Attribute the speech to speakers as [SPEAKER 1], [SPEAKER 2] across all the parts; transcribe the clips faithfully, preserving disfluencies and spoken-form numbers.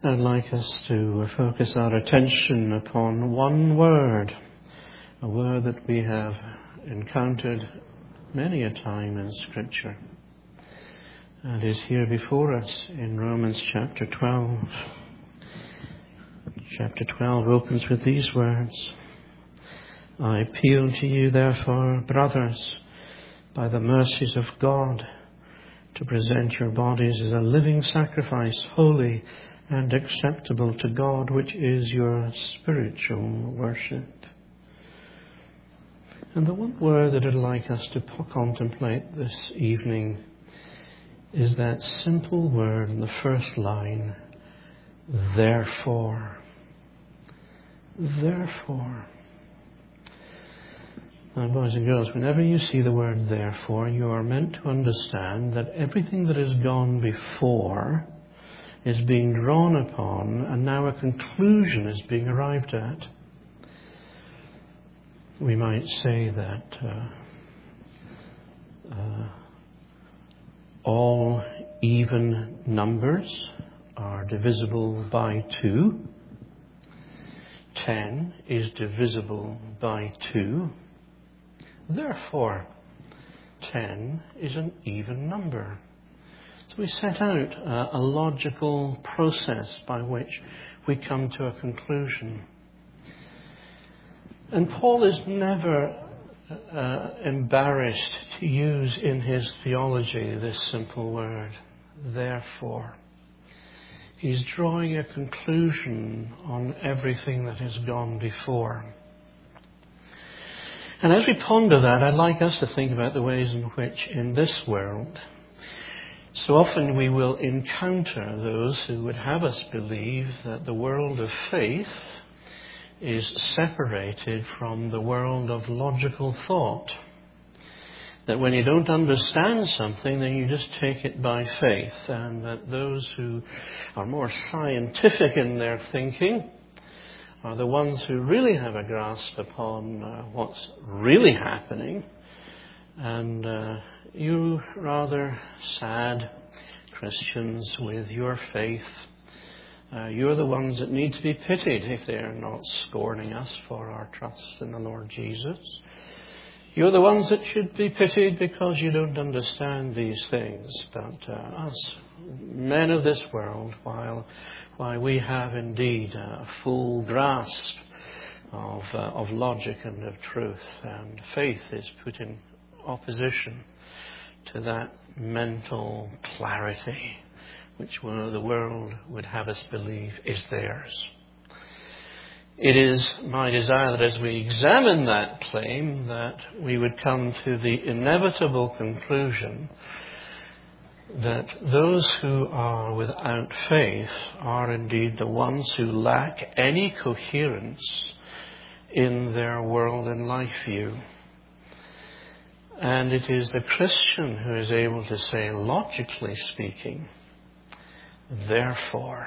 [SPEAKER 1] I'd like us to focus our attention upon one word, a word that we have encountered many a time in Scripture, and is here before us in Romans chapter twelve. Chapter twelve opens with these words: I appeal to you, therefore, brothers, by the mercies of God, to present your bodies as a living sacrifice, holy and acceptable to God, which is your spiritual worship. And the one word that I'd like us to contemplate this evening is that simple word in the first line, therefore. Therefore. Now, boys and girls, whenever you see the word therefore, you are meant to understand that everything that has gone before is being drawn upon, and now a conclusion is being arrived at. We might say that uh, uh, all even numbers are divisible by two. Ten is divisible by two. Therefore, ten is an even number. So we set out uh, a logical process by which we come to a conclusion. And Paul is never uh, embarrassed to use in his theology this simple word, therefore. He's drawing a conclusion on everything that has gone before. And as we ponder that, I'd like us to think about the ways in which in this world, so often we will encounter those who would have us believe that the world of faith is separated from the world of logical thought. That when you don't understand something, then you just take it by faith. And that those who are more scientific in their thinking are the ones who really have a grasp upon uh, what's really happening. And uh, you rather sad Christians with your faith, uh, you're the ones that need to be pitied if they are not scorning us for our trust in the Lord Jesus. You're the ones that should be pitied because you don't understand these things. But uh, us, men of this world, while, while we have indeed a full grasp of, uh, of logic and of truth, and faith is put in opposition to that mental clarity which the world would have us believe is theirs. It is my desire that as we examine that claim, that we would come to the inevitable conclusion that those who are without faith are indeed the ones who lack any coherence in their world and life view. And it is the Christian who is able to say, logically speaking, therefore.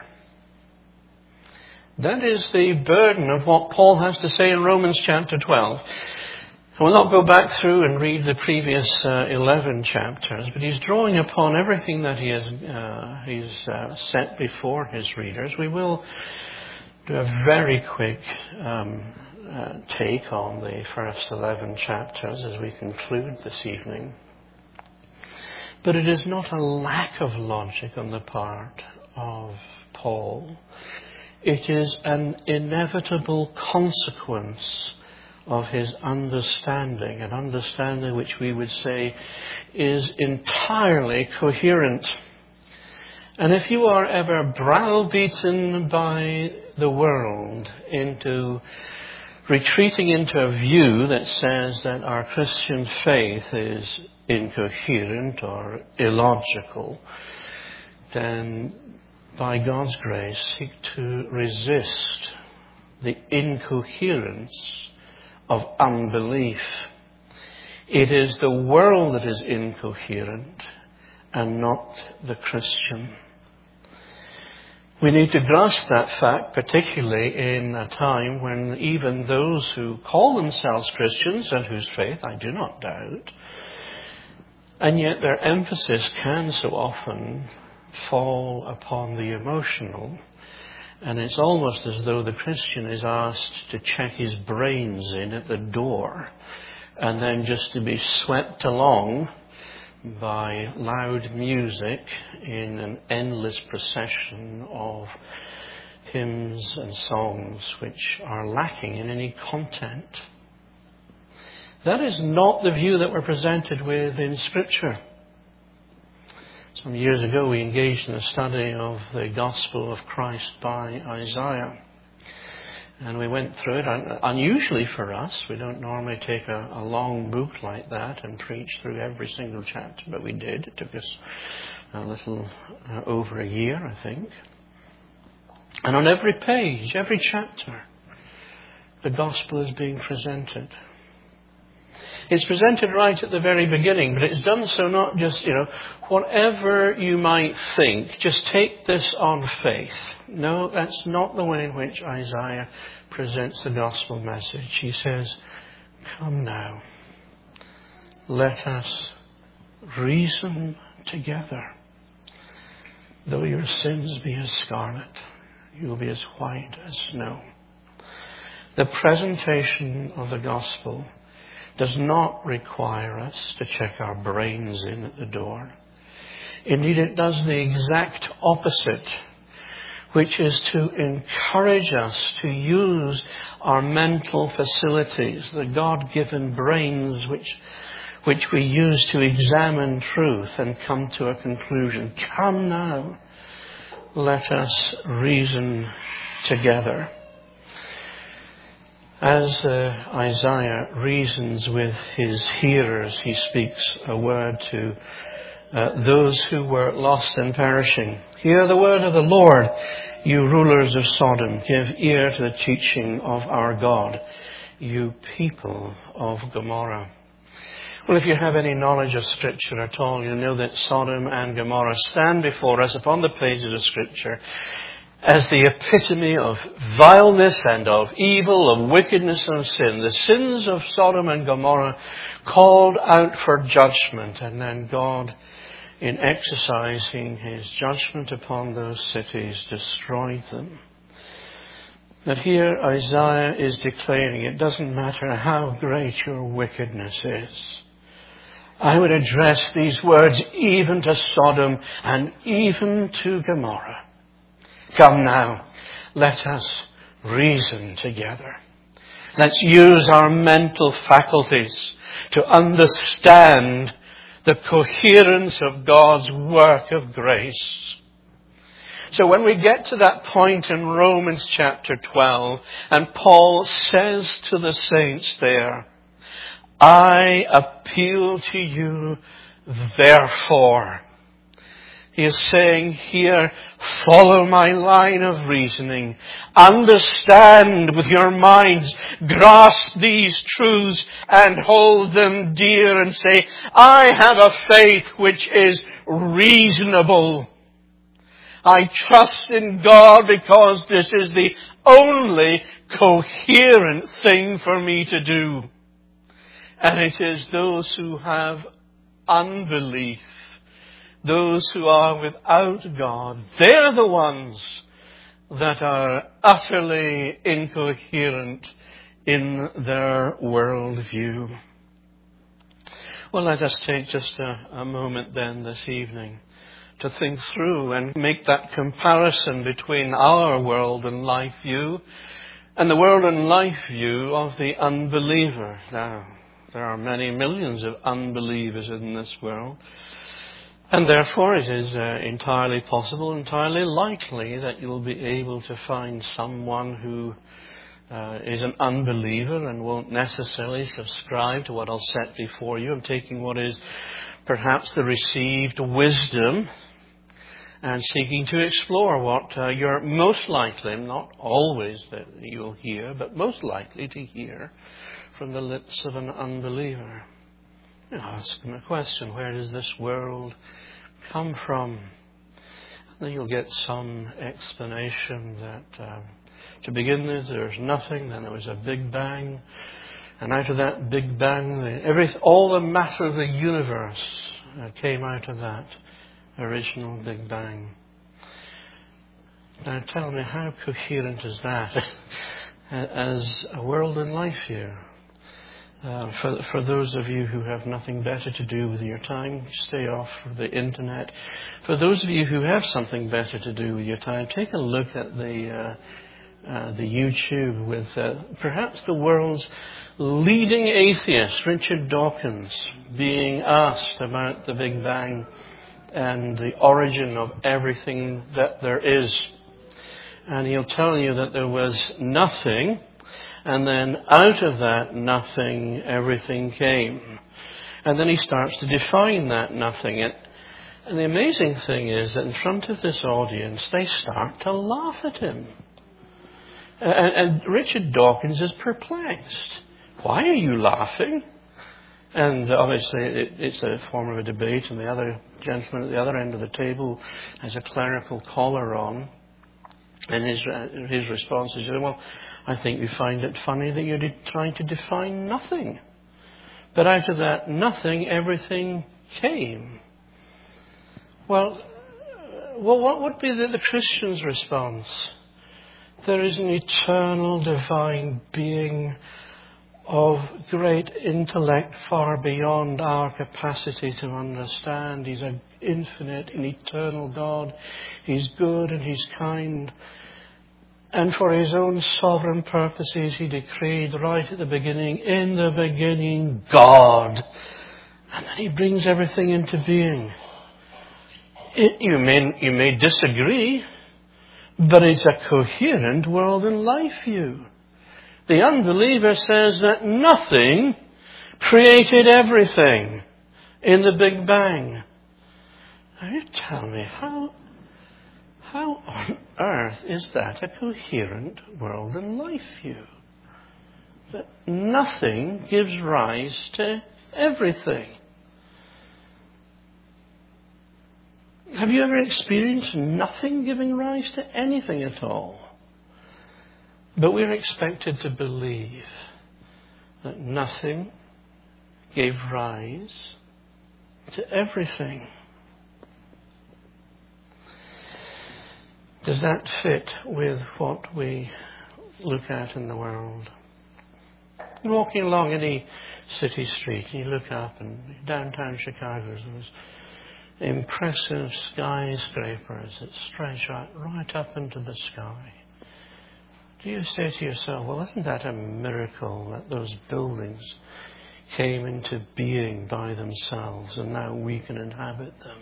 [SPEAKER 1] That is the burden of what Paul has to say in Romans chapter twelve. I will not go back through and read the previous uh, eleven chapters, but he's drawing upon everything that he has uh, he's uh, set before his readers. We will do a very quick um, uh, take on the first eleven chapters as we conclude this evening. But it is not a lack of logic on the part of Paul. It is an inevitable consequence of his understanding, an understanding which we would say is entirely coherent. And if you are ever browbeaten by the world into retreating into a view that says that our Christian faith is incoherent or illogical, then by God's grace seek to resist the incoherence of unbelief. It is the world that is incoherent and not the Christian. We need to grasp that fact, particularly in a time when even those who call themselves Christians, and whose faith I do not doubt, and yet their emphasis can so often fall upon the emotional, and it's almost as though the Christian is asked to check his brains in at the door and then just to be swept along by loud music in an endless procession of hymns and songs which are lacking in any content. That is not the view that we're presented with in Scripture. Some years ago we engaged in a study of the Gospel of Christ by Isaiah. And we went through it. Unusually for us, we don't normally take a, a long book like that and preach through every single chapter, but we did. It took us a little uh, over a year, I think. And on every page, every chapter, the Gospel is being presented. It's presented right at the very beginning, but it's done so not just, you know, whatever you might think, just take this on faith. No, that's not the way in which Isaiah presents the gospel message. He says, come now, let us reason together. Though your sins be as scarlet, you will be as white as snow. The presentation of the gospel does not require us to check our brains in at the door. Indeed, it does the exact opposite, which is to encourage us to use our mental facilities, the God-given brains which, which we use to examine truth and come to a conclusion. Come now, let us reason together. As uh, Isaiah reasons with his hearers, he speaks a word to uh, those who were lost and perishing. Hear the word of the Lord, you rulers of Sodom. Give ear to the teaching of our God, you people of Gomorrah. Well, if you have any knowledge of Scripture at all, you know that Sodom and Gomorrah stand before us upon the pages of Scripture as the epitome of vileness and of evil, of wickedness and of sin. The sins of Sodom and Gomorrah called out for judgment, and then God, in exercising his judgment upon those cities, destroyed them. But here Isaiah is declaring, it doesn't matter how great your wickedness is. I would address these words even to Sodom and even to Gomorrah. Come now, let us reason together. Let's use our mental faculties to understand the coherence of God's work of grace. So when we get to that point in Romans chapter twelve, and Paul says to the saints there, I appeal to you, therefore. He is saying here, follow my line of reasoning. Understand with your minds, grasp these truths and hold them dear and say, I have a faith which is reasonable. I trust in God because this is the only coherent thing for me to do. And it is those who have unbelief, those who are without God, they're the ones that are utterly incoherent in their worldview. Well, let us take just a, a moment then this evening to think through and make that comparison between our world and life view and the world and life view of the unbeliever. Now, there are many millions of unbelievers in this world. And therefore it is uh, entirely possible, entirely likely that you'll be able to find someone who uh, is an unbeliever and won't necessarily subscribe to what I'll set before you. I'm taking what is perhaps the received wisdom and seeking to explore what uh, you're most likely, not always that you'll hear, but most likely to hear from the lips of an unbeliever. You ask them a question, where does this world come from? And then you'll get some explanation that um, to begin with there's nothing, then there was a big bang, and out of that big bang, the, every, all the matter of the universe uh, came out of that. original Big Bang. Now tell me, how coherent is that as a world and life view? Uh, for, for those of you who have nothing better to do with your time, stay off the internet. For those of you who have something better to do with your time, take a look at the uh, uh, the YouTube with uh, perhaps the world's leading atheist, Richard Dawkins, being asked about the Big Bang and the origin of everything that there is. And he'll tell you that there was nothing, and then out of that nothing, everything came. And then he starts to define that nothing. And, and the amazing thing is that in front of this audience, they start to laugh at him. And, and Richard Dawkins is perplexed. Why are you laughing? And obviously it, it's a form of a debate, and the other gentleman at the other end of the table has a clerical collar on. And his uh, his response is, well, I think you find it funny that you're de- trying to define nothing. But out of that nothing, everything came. Well, well what would be the, the Christian's response? There is an eternal divine being of great intellect far beyond our capacity to understand. He's an infinite and eternal God. He's good and He's kind. And for His own sovereign purposes, He decreed right at the beginning, in the beginning, God. And then He brings everything into being. It, you may, you may disagree, but it's a coherent world and life view. The unbeliever says that nothing created everything in the Big Bang. Now you tell me, how, how on earth is that a coherent world and life view? That nothing gives rise to everything. Have you ever experienced nothing giving rise to anything at all? But we're expected to believe that nothing gave rise to everything. Does that fit with what we look at in the world? You're walking along any city street and you look up, and downtown Chicago there's impressive skyscrapers that stretch out right up into the sky. Do you say to yourself, well, isn't that a miracle that those buildings came into being by themselves and now we can inhabit them?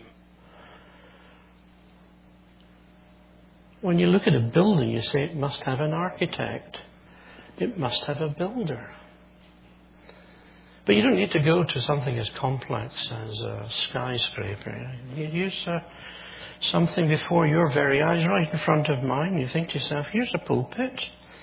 [SPEAKER 1] When you look at a building, you say it must have an architect. It must have a builder. But you don't need to go to something as complex as a skyscraper. You use uh, something before your very eyes, right in front of mine. You think to yourself, here's a pulpit.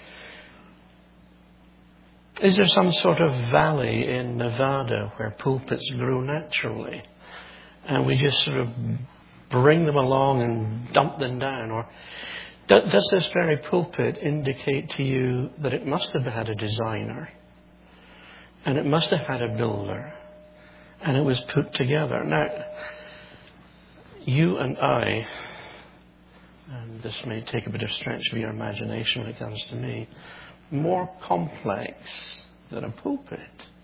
[SPEAKER 1] Is there some sort of valley in Nevada where pulpits grow naturally? And we just sort of bring them along and dump them down? Or does this very pulpit indicate to you that it must have had a designer? And it must have had a builder. And it was put together. Now, you and I, and this may take a bit of stretch of your imagination when it comes to me, more complex than a pulpit.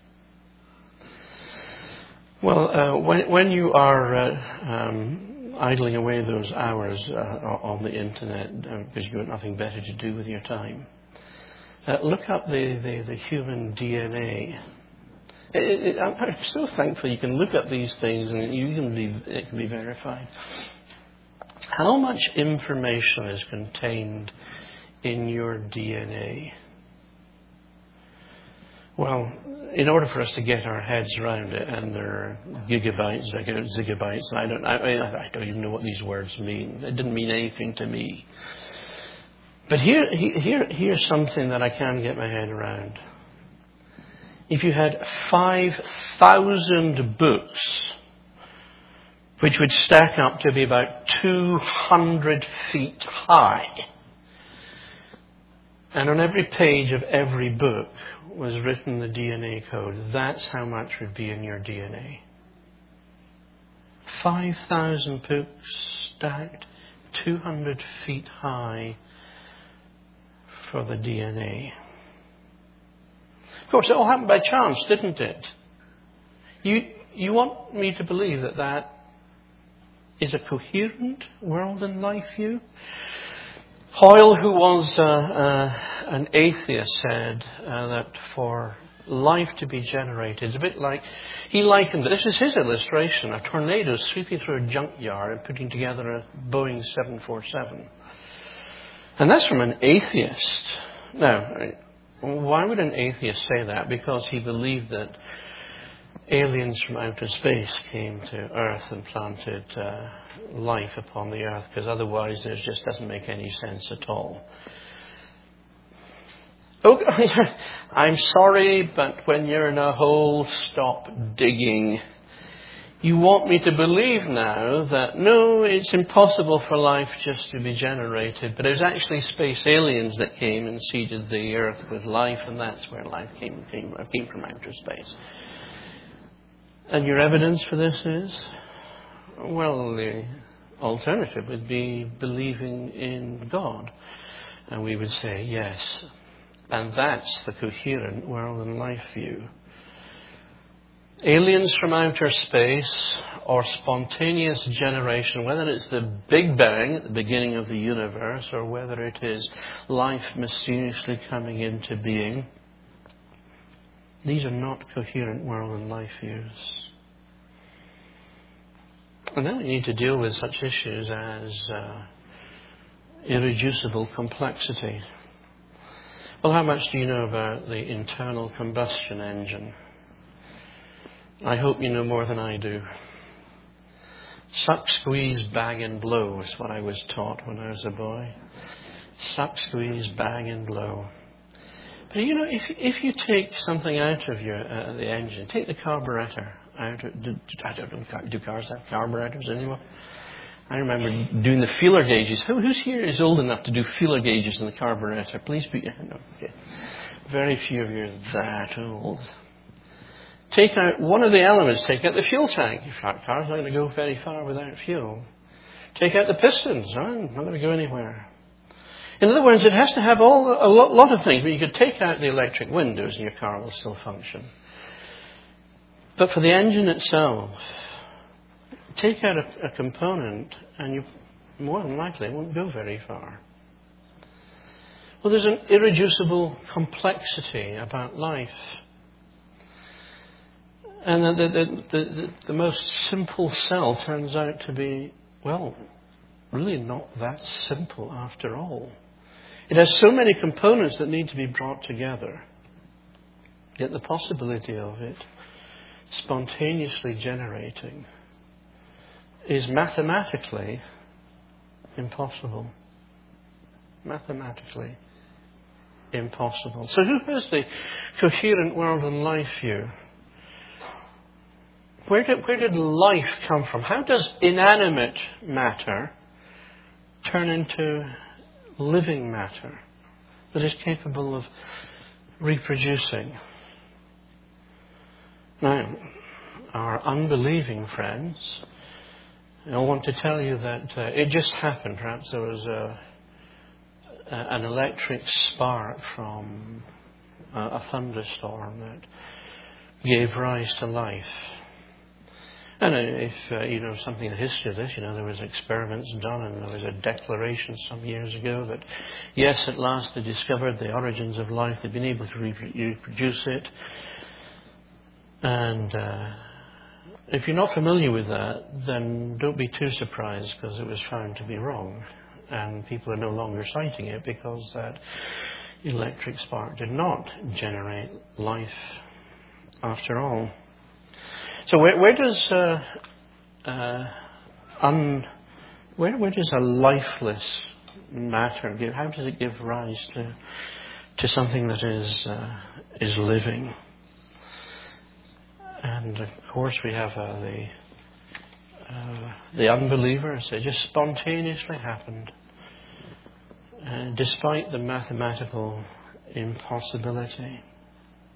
[SPEAKER 1] Well, uh, when, when you are uh, um, idling away those hours uh, on the internet uh, because you've got nothing better to do with your time, uh, look up the, the, the human D N A. It, it, I'm so thankful you can look up these things and you can be, it can be verified. How much information is contained in your D N A? Well, in order for us to get our heads around it, and there are gigabytes, zigabytes, and I don't, I, I don't even know what these words mean. It didn't mean anything to me. But here, here, here's something that I can get my head around. If you had five thousand books, which would stack up to be about two hundred feet high, and on every page of every book was written the D N A code, that's how much would be in your D N A. five thousand books stacked two hundred feet high for the D N A. Of course, it all happened by chance, didn't it? You, you want me to believe that that is a coherent world and life view? Hoyle, who was uh, uh, an atheist, said uh, that for life to be generated, it's a bit like, he likened it, this is his illustration, a tornado sweeping through a junkyard and putting together a Boeing seven forty-seven. And that's from an atheist. Now, why would an atheist say that? Because he believed that aliens from outer space came to Earth and planted uh, life upon the Earth, because otherwise it just doesn't make any sense at all. Oh, I'm sorry, but when you're in a hole, stop digging. You want me to believe now that, no, it's impossible for life just to be generated, but it was actually space aliens that came and seeded the Earth with life, and that's where life came, came, came from outer space. And your evidence for this is? Well, the alternative would be believing in God. And we would say, yes. And that's the coherent world and life view. Aliens from outer space or spontaneous generation, whether it's the Big Bang at the beginning of the universe or whether it is life mysteriously coming into being, these are not coherent world and life views. And then we need to deal with such issues as uh, irreducible complexity. Well, how much do you know about the internal combustion engine? I hope you know more than I do. Suck, squeeze, bang and blow is what I was taught when I was a boy. Suck, squeeze, bang and blow. But you know, if if you take something out of your uh, the engine, take the carburetor out. Of, do, I don't know, do cars have carburetors anymore? I remember doing the feeler gauges. Who, who's here is old enough to do feeler gauges in the carburetor? Please be. No, okay. Very few of you are that old. Take out one of the elements. Take out the fuel tank. Your car's not going to go very far without fuel. Take out the pistons. I'm not going to go anywhere. In other words, it has to have all a lot, lot of things. But you could take out the electric windows and your car will still function. But for the engine itself, take out a, a component and you more than likely won't go very far. Well, there's an irreducible complexity about life. And the, the, the, the, the most simple cell turns out to be, well, really not that simple after all. It has so many components that need to be brought together. Yet the possibility of it spontaneously generating is mathematically impossible. Mathematically impossible. So who has the coherent world and life view? Where did, where did life come from? How does inanimate matter turn into living matter that is capable of reproducing? Now, our unbelieving friends, I want to tell you that uh, it just happened. Perhaps there was a, a, an electric spark from a, a thunderstorm that gave rise to life. And if uh, you know something in the history of this, you know, there was experiments done and there was a declaration some years ago that, yes, at last they discovered the origins of life. They've been able to reproduce it. And uh, if you're not familiar with that, then don't be too surprised because it was found to be wrong. And people are no longer citing it because that electric spark did not generate life after all. So where, where does uh, uh, un, where, where does a lifeless matter give? How does it give rise to to something that is uh, is living? And of course, we have uh, the uh, the unbelievers. It just spontaneously happened, uh, despite the mathematical impossibility.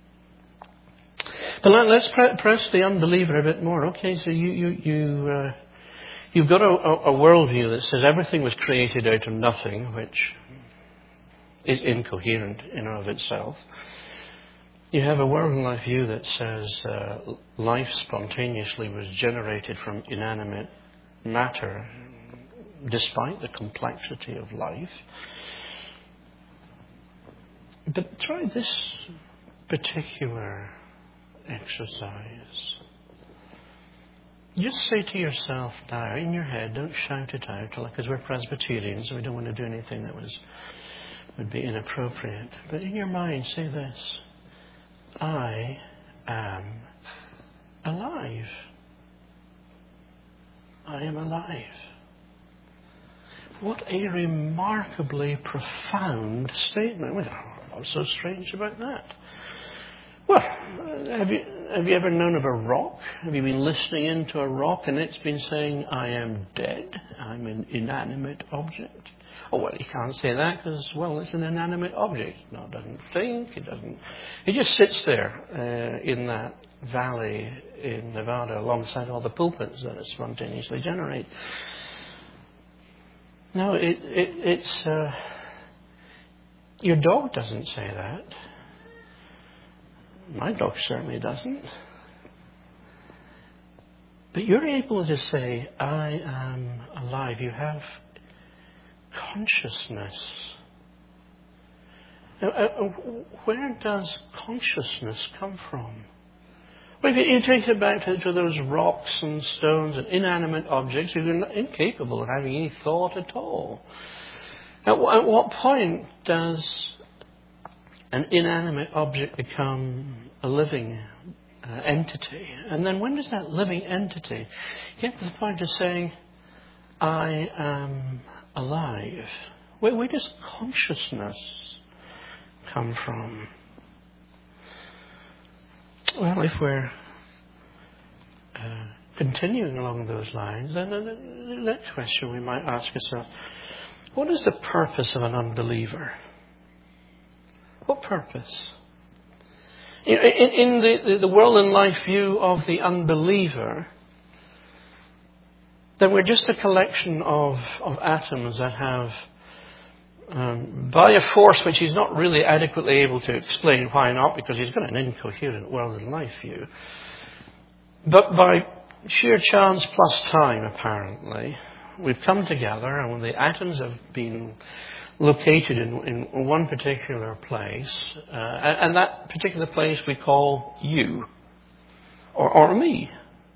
[SPEAKER 1] But let, let's pre- press the unbeliever a bit more. Okay, so you you you uh, You've got a, a, a worldview that says everything was created out of nothing, which is incoherent in and of itself. You have a world and life view that says uh, life spontaneously was generated from inanimate matter, despite the complexity of life. But try this particular exercise. Just say to yourself now, in your head, don't shout it out, because we're Presbyterians, so we don't want to do anything that was would be inappropriate. But in your mind, say this: I am alive. I am alive. What a remarkably profound statement. What's so strange about that? Well, have you, have you ever known of a rock? Have you been listening into a rock and it's been saying, I am dead, I'm an inanimate object? Oh, well, you can't say that because, well, it's an inanimate object. No, it doesn't think, it doesn't... It just sits there uh, in that valley in Nevada alongside all the pulpits that it spontaneously generates. No, it, it, it's... Uh, your dog doesn't say that. My dog certainly doesn't. But you're able to say, I am alive. You have consciousness. Now, uh, where does consciousness come from? Well, if you, you take it back to, to those rocks and stones and inanimate objects, you're incapable of having any thought at all. At, at what point does an inanimate object become a living uh, entity? And then when does that living entity get to the point of saying, I am alive? Where, where does consciousness come from? Well, if we're uh, continuing along those lines, then the, the next question we might ask ourselves, what is the purpose of an unbeliever? What purpose? In, in, in the, the world and life view of the unbeliever, then we're just a collection of, of atoms that have, um, by a force which he's not really adequately able to explain, why not, because he's got an incoherent world and life view, but by sheer chance plus time, apparently, we've come together, and when the atoms have been located in, in one particular place, uh, and, and that particular place we call you, or, or me.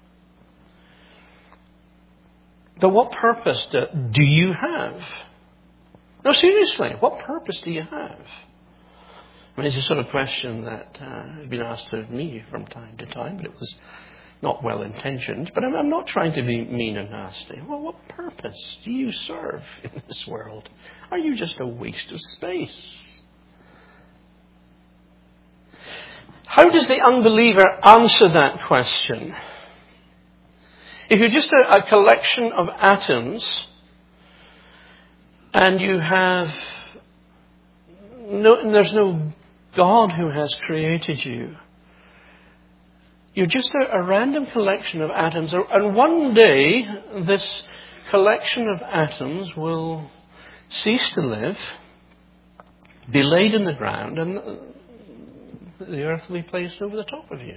[SPEAKER 1] But what purpose do, do you have? No, seriously, what purpose do you have? I mean, it's a sort of question that uh, has been asked of me from time to time, but it was not well intentioned. But I'm, I'm not trying to be mean and nasty. Well, what purpose do you serve in this world? Are you just a waste of space? How does the unbeliever answer that question? If you're just a, a collection of atoms and you have no, there's no God who has created you. You're just a, a random collection of atoms, and one day this collection of atoms will cease to live, be laid in the ground, and the earth will be placed over the top of you.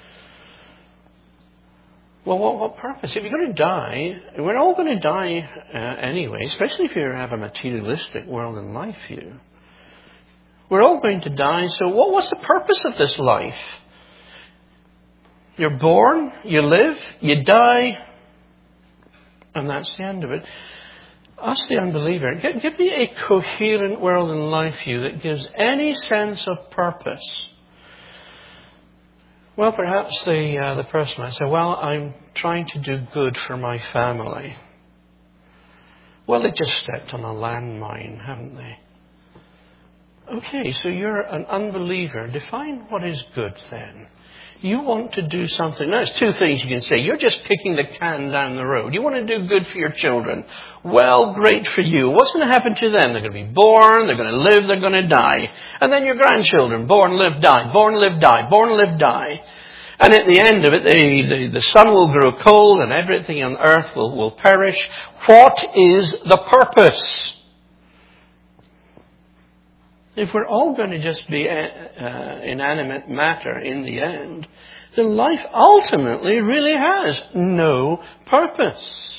[SPEAKER 1] Well, what, what purpose? If you're going to die, we're all going to die uh, anyway, especially if you have a materialistic world and life view. We're all going to die, so what, what's the purpose of this life? You're born, you live, you die, and that's the end of it. Ask the unbeliever, give, give me a coherent world and life view that gives any sense of purpose. Well, perhaps the uh, the person might say, well, I'm trying to do good for my family. Well, they just stepped on a landmine, haven't they? Okay, so you're an unbeliever. Define what is good then. You want to do something. Now, there's two things you can say. You're just kicking the can down the road. You want to do good for your children. Well, great for you. What's going to happen to them? They're going to be born, they're going to live, they're going to die. And then your grandchildren, born, live, die, born, live, die, born, live, die. And at the end of it, the, the, the sun will grow cold and everything on earth will, will perish. What is the purpose? If we're all going to just be uh, uh, inanimate matter in the end, then life ultimately really has no purpose.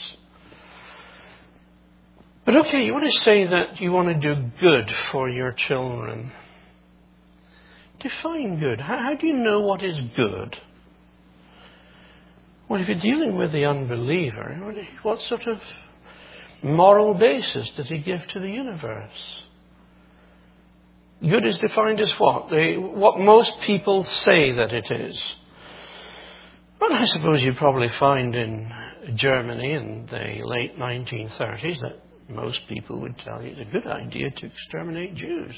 [SPEAKER 1] But okay, you want to say that you want to do good for your children. Define good. How, how do you know what is good? Well, if you're dealing with the unbeliever, what sort of moral basis does he give to the universe? Good is defined as what? The, what most people say that it is. Well, I suppose you probably find in Germany in the late nineteen thirties that most people would tell you it's a good idea to exterminate Jews.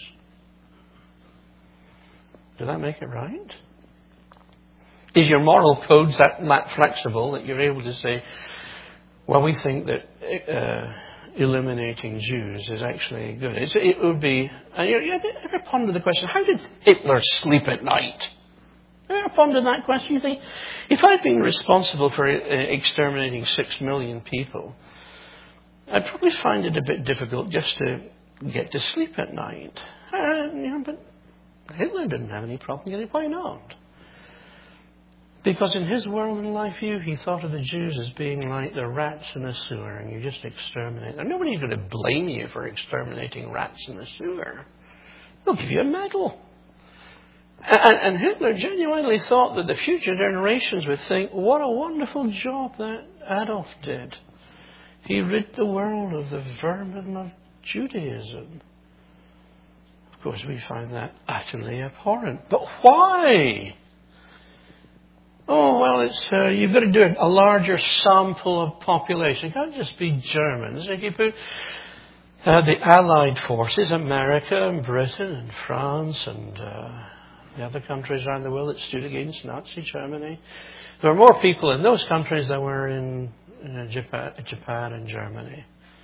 [SPEAKER 1] Does that make it right? Is your moral codes that, that flexible that you're able to say, well, we think that uh, eliminating Jews is actually good? It's, it would be... And you, you ever ponder the question, how did Hitler sleep at night? You ever ponder that question? You think, if I'd been responsible for uh, exterminating six million people, I'd probably find it a bit difficult just to get to sleep at night. Uh, you know, but Hitler didn't have any problem getting it. Why not? Because in his world and life view, he thought of the Jews as being like the rats in the sewer, and you just exterminate them. Nobody's going to blame you for exterminating rats in the sewer. They'll give you a medal. And, and Hitler genuinely thought that the future generations would think, what a wonderful job that Adolf did. He rid the world of the vermin of Judaism. Of course, we find that utterly abhorrent. But why? Oh, well, it's uh, you've got to do a larger sample of population. It can't just be Germans. If you put uh, the Allied forces, America and Britain and France and uh, the other countries around the world that stood against Nazi Germany, there were more people in those countries than were in uh, Japan, Japan and Germany.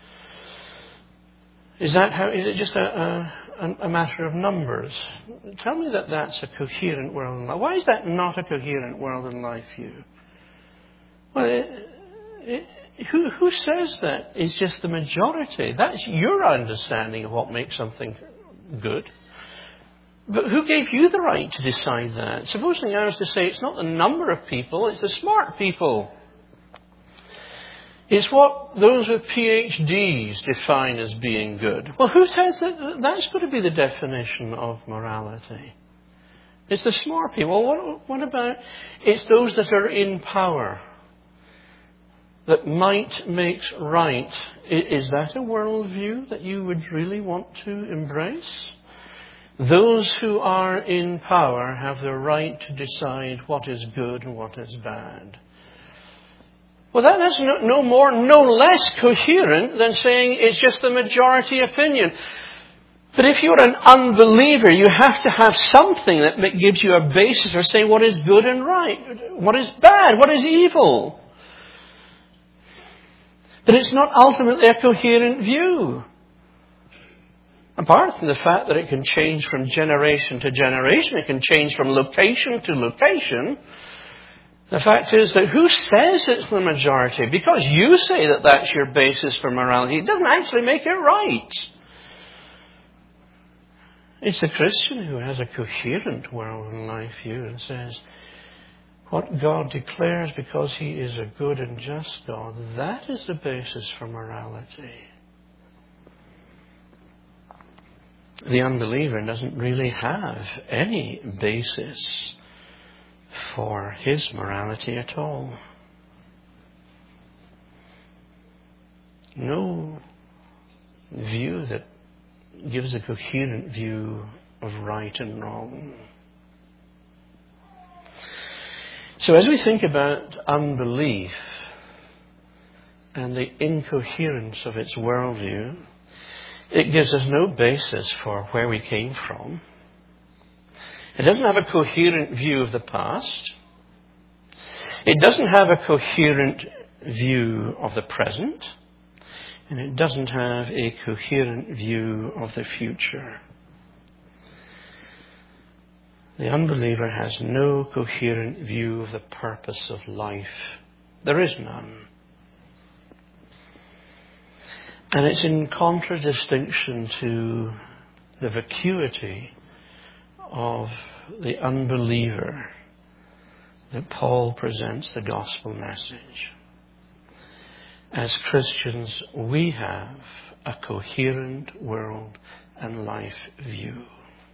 [SPEAKER 1] Is that how? Is it just a, a, a matter of numbers? Tell me that that's a coherent world in life. Why is that not a coherent world in life view? Well, it, it, who, who says that? It's just the majority. That's your understanding of what makes something good. But who gave you the right to decide that? Supposing I was to say it's not the number of people, it's the smart people. It's what those with P H Ds define as being good. Well, who says that that's going to be the definition of morality? It's the smart people. What, what about, it's those that are in power, that might makes right. Is that a worldview that you would really want to embrace? Those who are in power have the right to decide what is good and what is bad. Well, that, that's no, no more, no less coherent than saying it's just the majority opinion. But if you're an unbeliever, you have to have something that gives you a basis for saying what is good and right, what is bad, what is evil. But it's not ultimately a coherent view. Apart from the fact that it can change from generation to generation, it can change from location to location. The fact is that who says it's the majority? Because you say that that's your basis for morality, it doesn't actually make it right. It's the Christian who has a coherent world and life view and says, what God declares because He is a good and just God, that is the basis for morality. The unbeliever doesn't really have any basis for his morality at all. No view that gives a coherent view of right and wrong. So as we think about unbelief and the incoherence of its worldview, it gives us no basis for where we came from. It doesn't have a coherent view of the past. It doesn't have a coherent view of the present. And it doesn't have a coherent view of the future. The unbeliever has no coherent view of the purpose of life. There is none. And it's in contradistinction to the vacuity of the unbeliever that Paul presents the gospel message. As Christians, we have a coherent world and life view.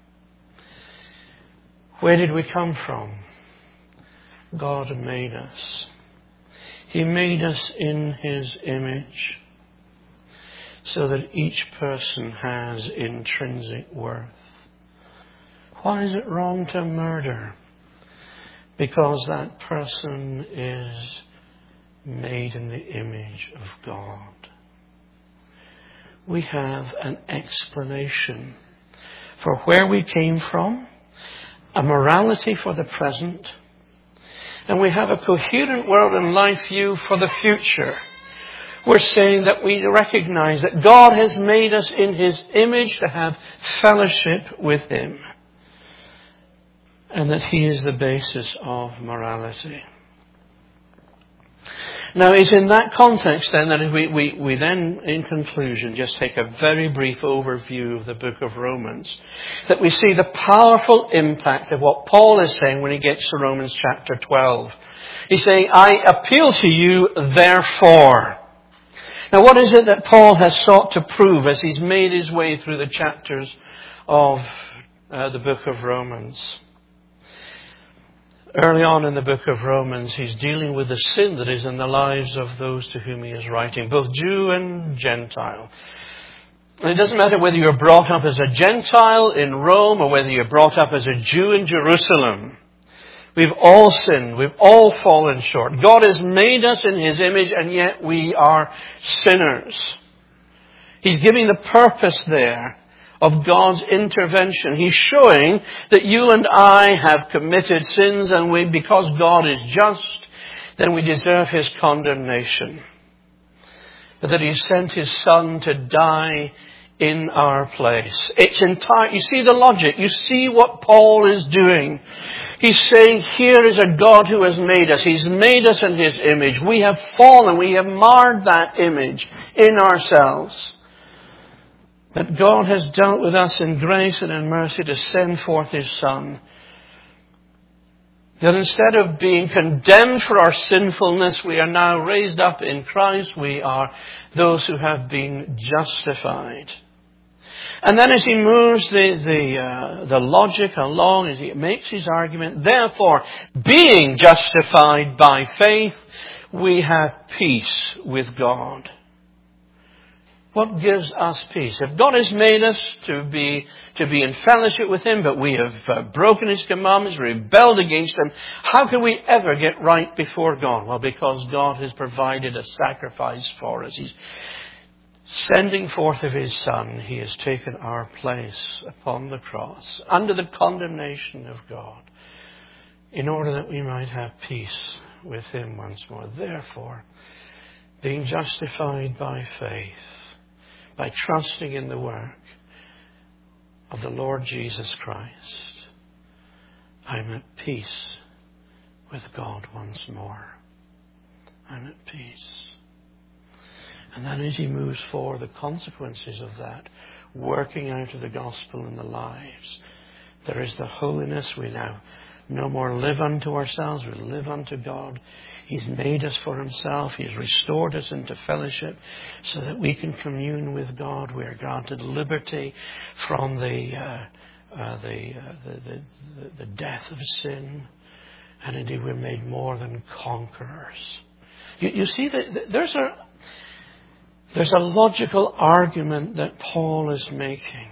[SPEAKER 1] Where did we come from? God made us. He made us in His image so that each person has intrinsic worth. Why is it wrong to murder? Because that person is made in the image of God. We have an explanation for where we came from, a morality for the present, and we have a coherent world and life view for the future. We're saying that we recognize that God has made us in His image to have fellowship with Him, and that He is the basis of morality. Now, it's in that context then that we, we, we then, in conclusion, just take a very brief overview of the book of Romans, that we see the powerful impact of what Paul is saying when he gets to Romans chapter twelve. He's saying, I appeal to you, therefore. Now, what is it that Paul has sought to prove as he's made his way through the chapters of uh, the book of Romans? Early on in the book of Romans, he's dealing with the sin that is in the lives of those to whom he is writing, both Jew and Gentile. And it doesn't matter whether you're brought up as a Gentile in Rome or whether you're brought up as a Jew in Jerusalem. We've all sinned. We've all fallen short. God has made us in His image, and yet we are sinners. He's giving the purpose there of God's intervention. He's showing that you and I have committed sins, and we, because God is just, then we deserve His condemnation. But that He sent His Son to die in our place. It's entire, you see the logic. You see what Paul is doing. He's saying, here is a God who has made us. He's made us in His image. We have fallen. We have marred that image in ourselves. That God has dealt with us in grace and in mercy to send forth His Son. That instead of being condemned for our sinfulness, we are now raised up in Christ. We are those who have been justified. And then as he moves the the, uh, the logic along, as he makes his argument, therefore, being justified by faith, we have peace with God. What gives us peace? If God has made us to be to be in fellowship with Him, but we have uh, broken His commandments, rebelled against Him, how can we ever get right before God? Well, because God has provided a sacrifice for us. He's sending forth of His Son. He has taken our place upon the cross, under the condemnation of God, in order that we might have peace with Him once more. Therefore, being justified by faith, by trusting in the work of the Lord Jesus Christ, I'm at peace with God once more. I'm at peace. And then as he moves forward, the consequences of that, working out of the gospel in the lives, there is the holiness. We now no more live unto ourselves, we live unto God. He's made us for Himself. He's restored us into fellowship so that we can commune with God. We are granted liberty from the uh, uh, the, uh, the, the the death of sin, and indeed we're made more than conquerors. You, you see that there's a there's a logical argument that Paul is making.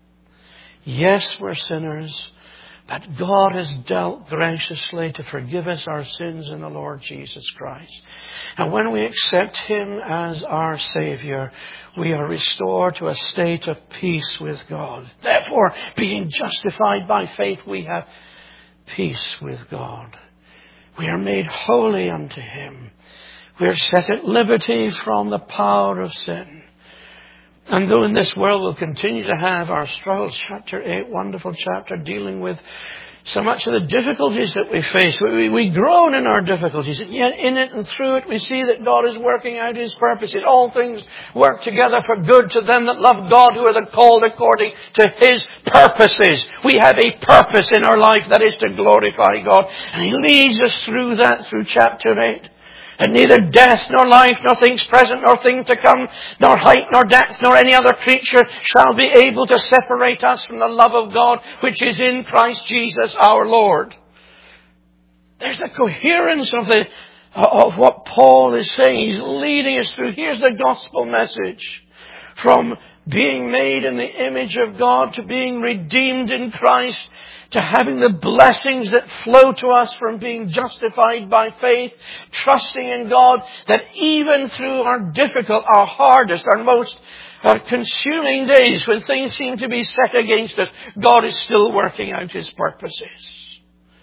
[SPEAKER 1] Yes, we're sinners. But God has dealt graciously to forgive us our sins in the Lord Jesus Christ. And when we accept Him as our Savior, we are restored to a state of peace with God. Therefore, being justified by faith, we have peace with God. We are made holy unto Him. We are set at liberty from the power of sin. And though in this world we'll continue to have our struggles, chapter eight, wonderful chapter, dealing with So much of the difficulties that we face, we, we groan in our difficulties, and yet in it and through it we see that God is working out His purposes. All things work together for good to them that love God, who are the called according to His purposes. We have a purpose in our life, that is to glorify God. And He leads us through that, through chapter eight. And neither death, nor life, nor things present, nor things to come, nor height, nor depth, nor any other creature shall be able to separate us from the love of God, which is in Christ Jesus our Lord. There's a coherence of the, of what Paul is saying. He's leading us through. Here's the gospel message. From being made in the image of God, to being redeemed in Christ, to having the blessings that flow to us from being justified by faith, trusting in God, that even through our difficult, our hardest, our most uh, consuming days, when things seem to be set against us, God is still working out His purposes.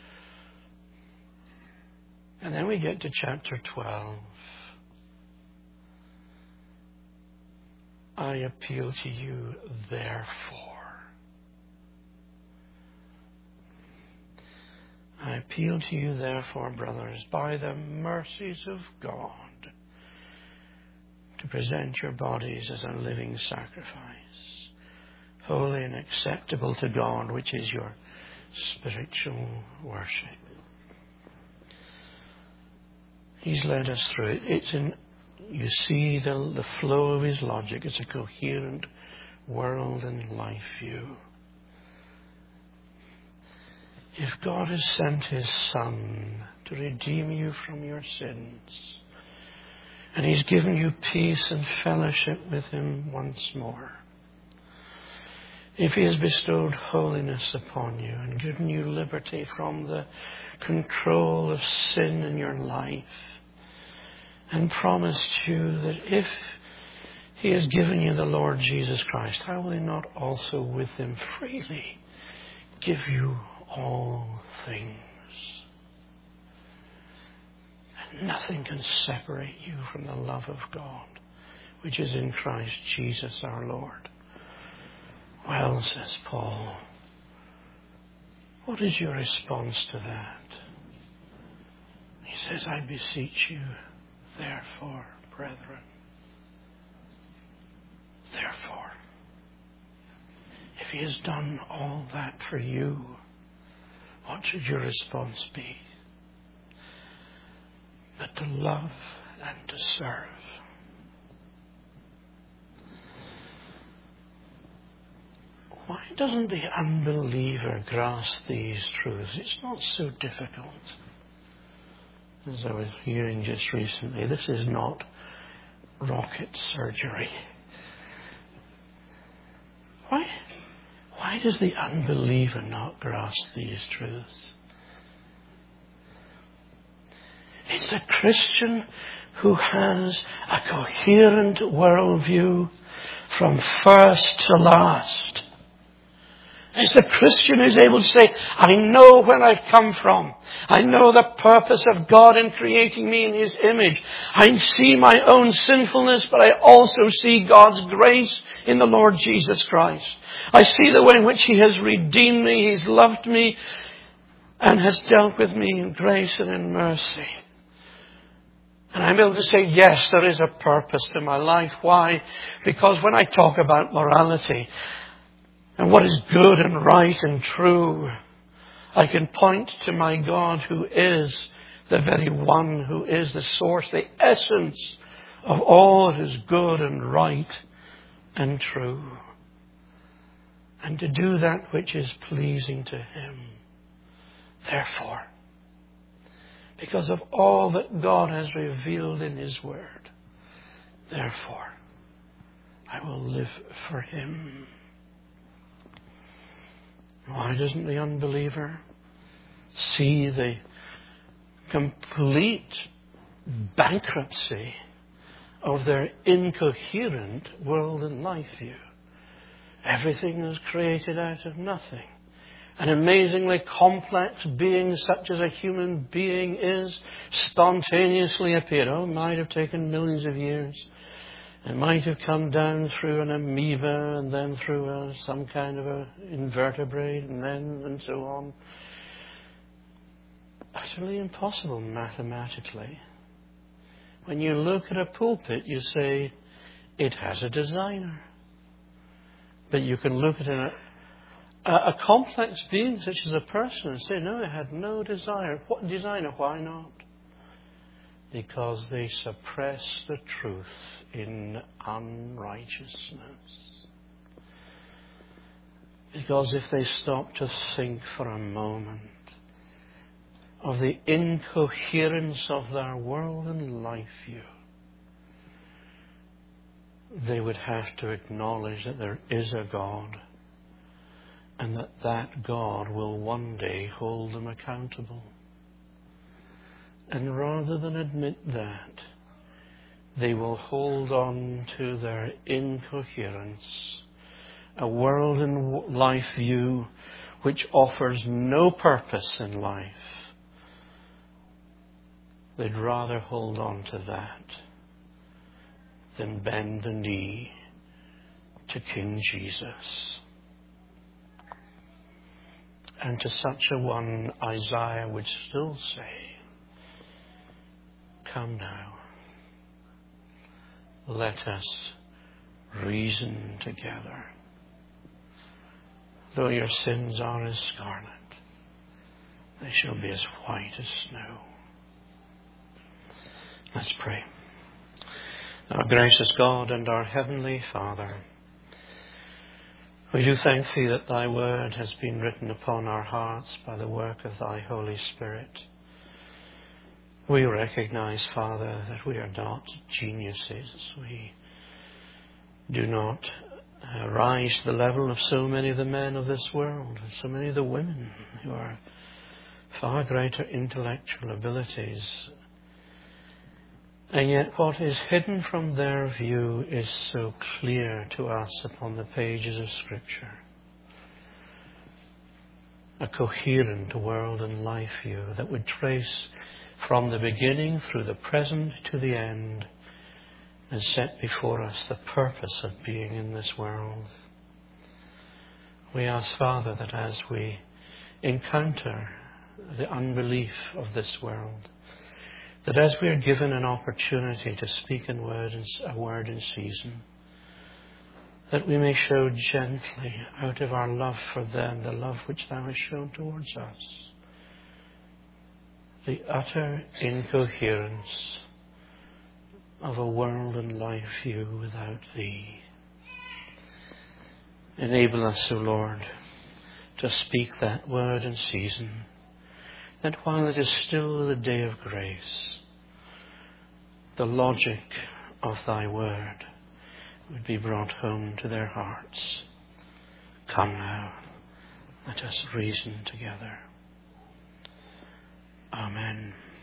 [SPEAKER 1] And then we get to chapter twelve. I appeal to you, therefore. I appeal to you, therefore, brothers, by the mercies of God, to present your bodies as a living sacrifice, holy and acceptable to God, which is your spiritual worship. He's led us through it. It's in, you see the, the flow of His logic. It's a coherent world and life view. If God has sent His Son to redeem you from your sins, and He's given you peace and fellowship with Him once more, if He has bestowed holiness upon you and given you liberty from the control of sin in your life, and promised you that if He has given you the Lord Jesus Christ, how will He not also with Him freely give you all things? And nothing can separate you from the love of God, which is in Christ Jesus our Lord. Well, says Paul, what is your response to that? He says, I beseech you, therefore, brethren, therefore, if He has done all that for you, what should your response be? But to love and to serve. Why doesn't the unbeliever grasp these truths? It's not so difficult. As I was hearing just recently, this is not rocket surgery. Why? Why does the unbeliever not grasp these truths? It's a Christian who has a coherent worldview from first to last. It's the Christian who's able to say, I know where I've come from. I know the purpose of God in creating me in His image. I see my own sinfulness, but I also see God's grace in the Lord Jesus Christ. I see the way in which He has redeemed me, He's loved me, and has dealt with me in grace and in mercy. And I'm able to say, yes, there is a purpose to my life. Why? Because when I talk about morality and what is good and right and true, I can point to my God, who is the very one who is the source, the essence of all that is good and right and true. And to do that which is pleasing to Him. Therefore, because of all that God has revealed in His Word, therefore, I will live for Him. Why doesn't the unbeliever see the complete bankruptcy of their incoherent world and life view? Everything is created out of nothing. An amazingly complex being such as a human being is spontaneously appeared. Oh, it might have taken millions of years. It might have come down through an amoeba and then through a, some kind of a invertebrate and then and so on. utterly impossible mathematically. When you look at a pulpit, you say, it has a designer. But you can look at a, a, a complex being such as a person and say, no, it had no desire. What designer? Why not? Because they suppress the truth in unrighteousness. Because if they stop to think for a moment of the incoherence of their world and life view, they would have to acknowledge that there is a God and that that God will one day hold them accountable. And rather than admit that, they will hold on to their incoherence, a world and life view which offers no purpose in life. They'd rather hold on to that than bend the knee to King Jesus. And to such a one, Isaiah would still say, come now, let us reason together. Though your sins are as scarlet, they shall be as white as snow. Let's pray. Our gracious God and our Heavenly Father, we do thank Thee that Thy word has been written upon our hearts by the work of Thy Holy Spirit. We recognize, Father, that we are not geniuses. We do not uh, rise to the level of so many of the men of this world, and so many of the women who are far greater intellectual abilities. And yet what is hidden from their view is so clear to us upon the pages of Scripture. A coherent world and life view that would trace from the beginning through the present to the end and set before us the purpose of being in this world. We ask, Father, that as we encounter the unbelief of this world, that as we are given an opportunity to speak in word and, a word in season, that we may show gently out of our love for them the love which Thou hast shown towards us, the utter incoherence of a world and life view without Thee. Enable us, O Lord, to speak that word in season, that while it is still the day of grace, the logic of Thy word would be brought home to their hearts. Come now, let us reason together. Amen.